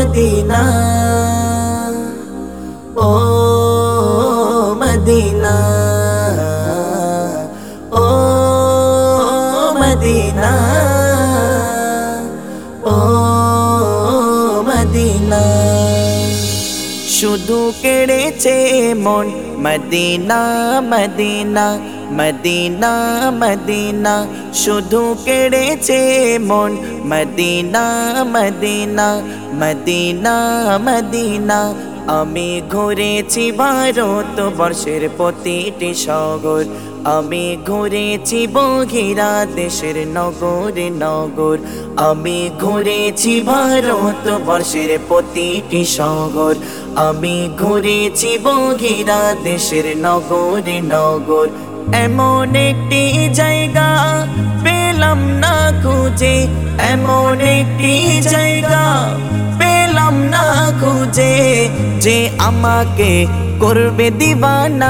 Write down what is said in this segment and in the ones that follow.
Medina, ও Madina, ও Madina, ও মদিনা। শুধু কেড়েছে মন মদিনা মদিনা মদিনা মদিনা, শুধু কেড়েছে মন মদিনা মদিনা মদিনা মদিনা। আমি ঘুরেছি ভারতবর্ষের প্রতিটি শহর, আমি ঘুরেছি বহিরা দেশের নগর নগর, আমি ঘুরেছি ভারতবর্ষের প্রতিটি শহর, আমি ঘুরেছি বহিরা দেশের নগর নগর। এমন একটি জায়গা পেলাম না খুঁজে, এমন একটি জায়গা পেলাম না খুঁজে, যে আমাকে করবে দিবানা।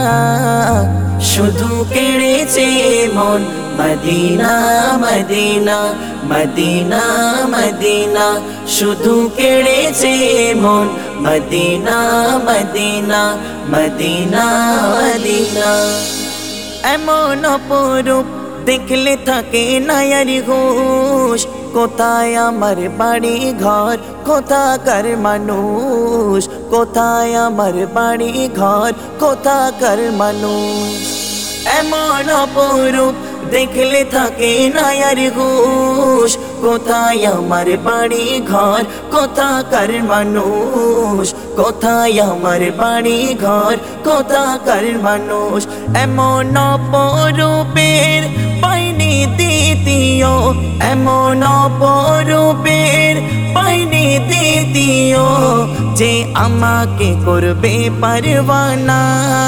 শুধু কেড়েছে মন মদিনা মদিনা মদিনা মদিনা, শুধু কেড়েছে মন মদিনা মদিনা মদিনা মদিনা। এমন অপরূপ দেখলে থাকে না আর হুঁশ, কোথায় আমার বাড়ি ঘর কোথাকার মানুষ, কোথায় আমার বাড়ি ঘর কোথাকার মানুষ। এমন অপরূপ দেখলে থাকে না আর হুঁশ, কোথায় আমার বাড়ি ঘর কোথাকার মানুষ, কোথায় আমার বাড়ি ঘর কোথাকার মানুষ। এমন অপরূপের পাইনি দ্বিতীয়, এমন অপরূপের পাইনি দ্বিতীয়, যে আমাকে করবে পারওয়ানা।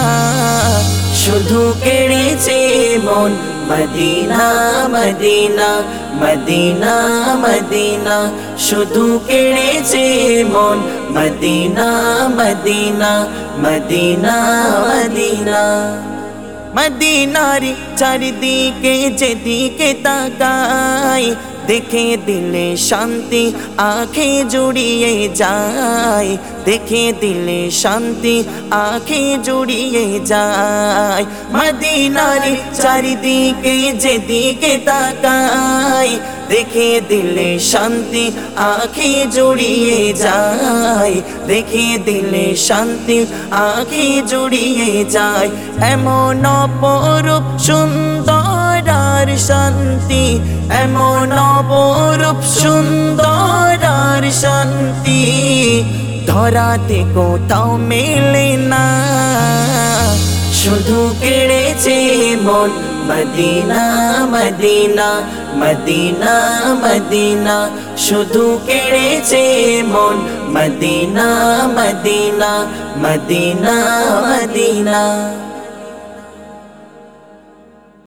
শুধু কেড়েছে মন মদিনা মদিনা মদিনা মদিনা, শুধু কেড়েছে মন মদিনা মদিনা মদিনা মদিনা। মদিনারি চারিদিকে যেদিকে তাকাই, দেখে দিলে শান্তি আঁখে জুড়িয়ে যায়, দেখে দিলে শান্তি আঁখে জুড়িয়ে যায়। মদিনারি চারিদিকে যেদিকে তাকাই, দেখে দিলে শান্তি আঁখে জুড়িয়ে যায়, দেখে দিলে শান্তি আঁখে জুড়িয়ে যায়। এমন অপরূপ সুন্দর আর শান্তি, এমন অপরূপ সুন্দর আর শান্তি, ধরাতে কোথাও মেলে না। শুধু কেড়েছে মন মদিনা মদিনা মদিনা মদিনা, শুধু কেড়েছে মন মদিনা মদিনা মদিনা মদিনা।